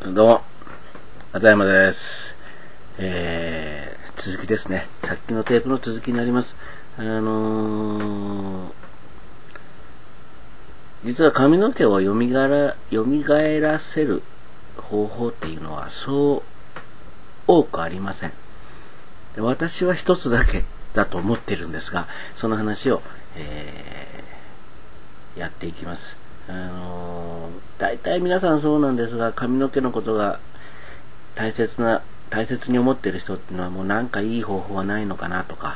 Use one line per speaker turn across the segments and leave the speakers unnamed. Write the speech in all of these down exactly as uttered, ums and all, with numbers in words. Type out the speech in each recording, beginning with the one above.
どうも、片山です。えー、続きですね。さっきのテープの続きになります。あのー、実は髪の毛をよみがら、よみがえらせる方法っていうのはそう多くありません。私は一つだけだと思ってるんですが、その話を、えー、やっていきます。あのー、大体皆さんそうなんですが、髪の毛のことが大切な大切に思っている人っていうのはもうなんかいい方法はないのかなとか、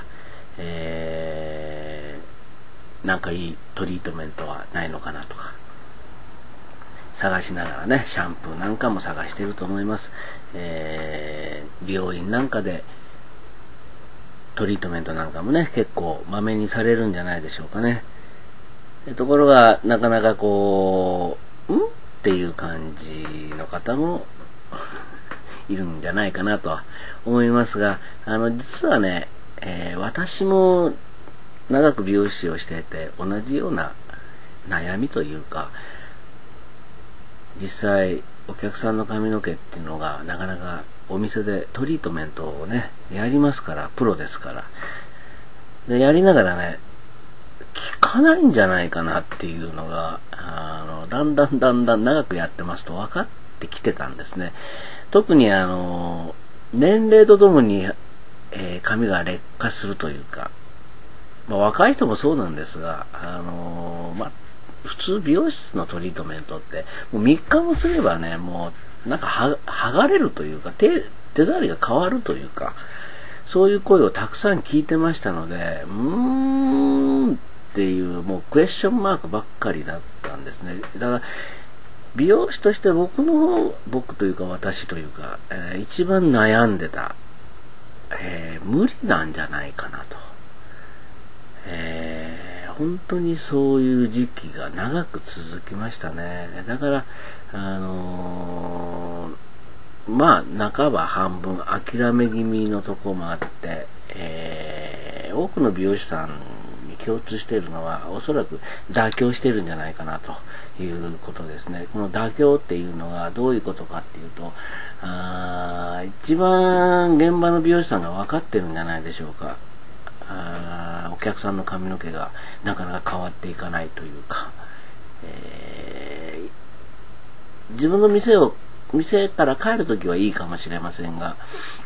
えー、なんかいいトリートメントはないのかなとか探しながらね、シャンプーなんかも探していると思います。えー、美容院なんかでトリートメントなんかもね、結構まめにされるんじゃないでしょうかね。ところがなかなかこう、んっていう感じの方もいるんじゃないかなとは思いますが、あの実はね、えー、私も長く美容師をしていて同じような悩みというか、実際お客さんの髪の毛っていうのがなかなかお店でトリートメントをねやりますから、プロですからでやりながらね、効かないんじゃないかなっていうのがあのだんだんだんだん長くやってますと分かってきてたんですね。特にあの年齢とともに、えー、髪が劣化するというか、まあ、若い人もそうなんですが、あのー、まあ普通美容室のトリートメントってもうみっかもすればね、もうなんかは剥がれるというか、手手触りが変わるというか、そういう声をたくさん聞いてましたので、うーんっていうもうクエスチョンマークばっかりだったんですね。だから美容師として僕の方、僕というか私というか、えー、一番悩んでた、えー、無理なんじゃないかなと、えー、本当にそういう時期が長く続きましたね。だからあのー、まあ半ば半分諦め気味のとこもあって、えー、多くの美容師さん共通しているのはおそらく妥協しているんじゃないかなということですね。この妥協っていうのがどういうことかっていうと、あ一番現場の美容師さんが分かってるんじゃないでしょうか。あお客さんの髪の毛がなかなか変わっていかないというか、えー、自分の店を店から帰るときはいいかもしれませんが、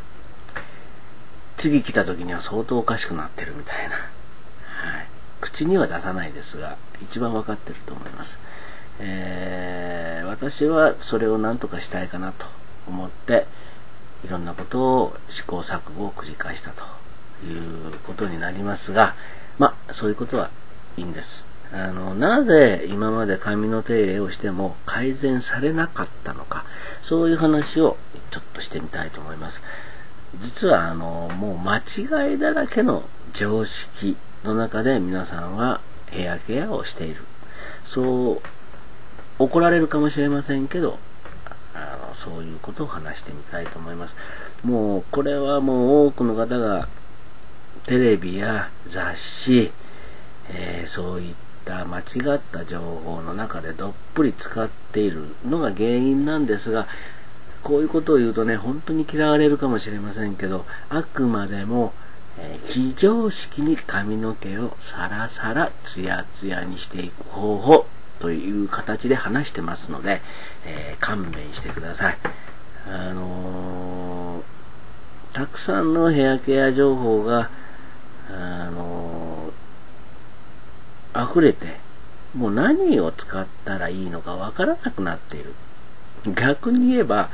次来た時には相当おかしくなってるみたいな。口には出さないですが一番分かってると思います。えー、私はそれを何とかしたいかなと思っていろんなことを試行錯誤を繰り返したということになりますが、まあそういうことはいいんです。あのなぜ今まで髪の手入れをしても改善されなかったのか、そういう話をちょっとしてみたいと思います。実はあのもう間違いだらけの常識の中で皆さんはヘアケアをしている。そう怒られるかもしれませんけど、あのそういうことを話してみたいと思います。もうこれはもう多くの方がテレビや雑誌、えー、そういった間違った情報の中でどっぷり使っているのが原因なんですが、こういうことを言うとね本当に嫌われるかもしれませんけど、あくまでも非常識に髪の毛をサラサラツヤツヤにしていく方法という形で話してますので、えー、勘弁してください。あのー、たくさんのヘアケア情報が、あのー、溢れてもう何を使ったらいいのかわからなくなっている。逆に言えば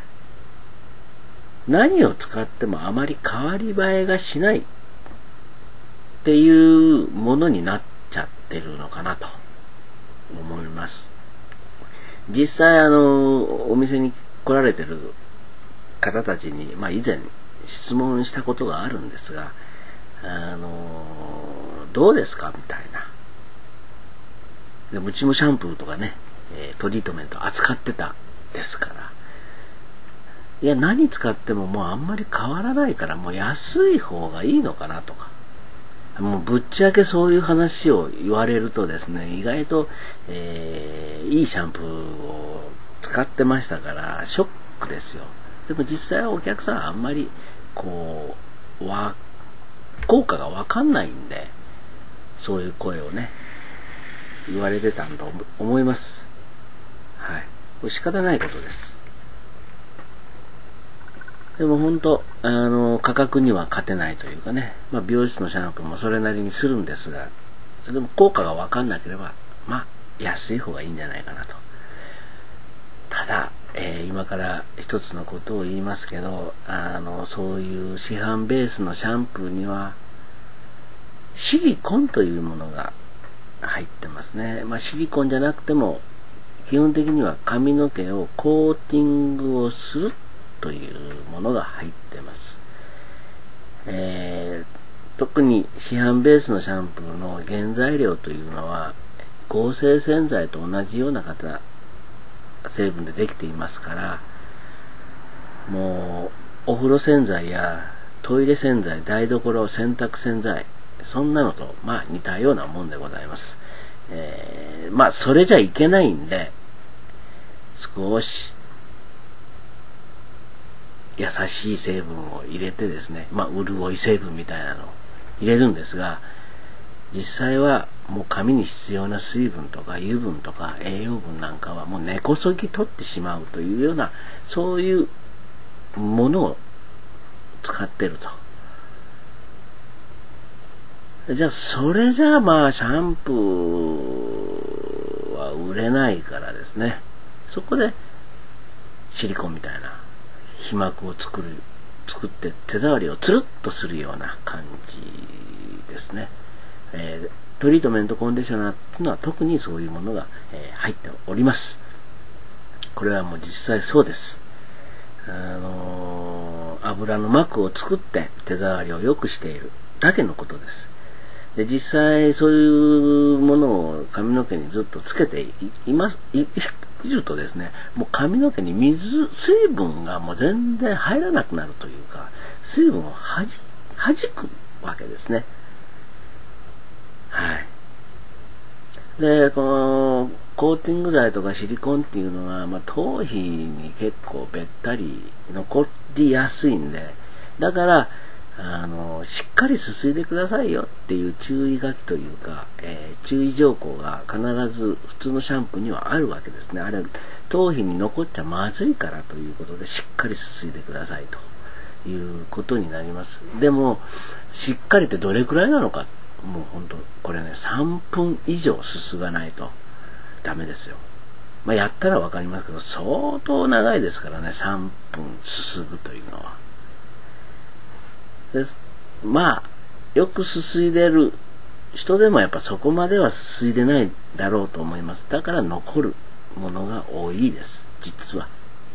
何を使ってもあまり変わり映えがしないっていうものになっちゃってるのかなと思います。実際あのお店に来られてる方たちに、まあ、以前質問したことがあるんですが、あのどうですかみたいな。でうちもシャンプーとかね、えー、トリートメント扱ってたですから、いや何使ってももうあんまり変わらないからもう安い方がいいのかなとか、もうぶっちゃけそういう話を言われるとですね、意外と、えー、いいシャンプーを使ってましたからショックですよ。でも実際はお客さんはあんまりこうわ効果が分かんないんで、そういう声をね言われてたんだと思います。はい、これ仕方ないことです。でも本当あの価格には勝てないというかね、まあ、美容室のシャンプーもそれなりにするんですが、でも効果が分かんなければまあ安い方がいいんじゃないかなと。ただ、えー、今から一つのことを言いますけど、あのそういう市販ベースのシャンプーにはシリコンというものが入ってますね。まあ、シリコンじゃなくても基本的には髪の毛をコーティングをするというものが入ってます。えー、特に市販ベースのシャンプーの原材料というのは合成洗剤と同じような型成分でできていますから、もうお風呂洗剤やトイレ洗剤、台所洗濯洗剤、そんなのとまあ似たようなもんでございます。えー、まあそれじゃいけないんで、少し優しい成分を入れてですね、まあ潤い成分みたいなのを入れるんですが、実際はもう髪に必要な水分とか油分とか栄養分なんかはもう根こそぎ取ってしまうというような、そういうものを使ってると。じゃあそれじゃあまあシャンプーは売れないからですね、そこでシリコンみたいな皮膜を作る作って手触りをつるっとするような感じですね。えー、トリートメントコンディショナーっていうのは特にそういうものが、えー、入っております。これはもう実際そうです。あのー、油の膜を作って手触りを良くしているだけのことです。で実際そういうものを髪の毛にずっとつけて い, い, ますい, いるとですね、もう髪の毛に水水分がもう全然入らなくなるというか、水分をはじはじくわけですね。はい。でこのコーティング剤とかシリコンっていうのは、まあ、頭皮に結構べったり残りやすいんで、だからあのしっかりすすいでくださいよっていう注意書きというか、えー、注意条項が必ず普通のシャンプーにはあるわけですね。あれ頭皮に残っちゃまずいからということで、しっかりすすいでくださいということになります。でもしっかりってどれくらいなのか、もう本当これねさんぷん以上すすがないとダメですよ。まあやったらわかりますけど、相当長いですからね、さんぷんすすぐというのは。です。まあよくすすいでる人でもやっぱそこまではすすいでないだろうと思います。だから残るものが多いです。実は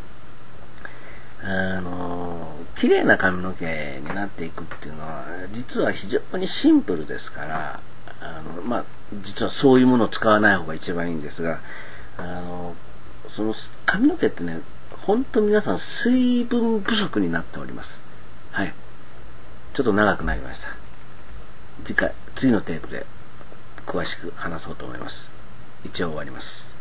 あの綺麗な髪の毛になっていくっていうのは実は非常にシンプルですから、あのまあ実はそういうものを使わない方が一番いいんですが、あのその髪の毛ってね、本当皆さん水分不足になっております。はい。ちょっと長くなりました。次回次のテープで詳しく話そうと思います。一応終わります。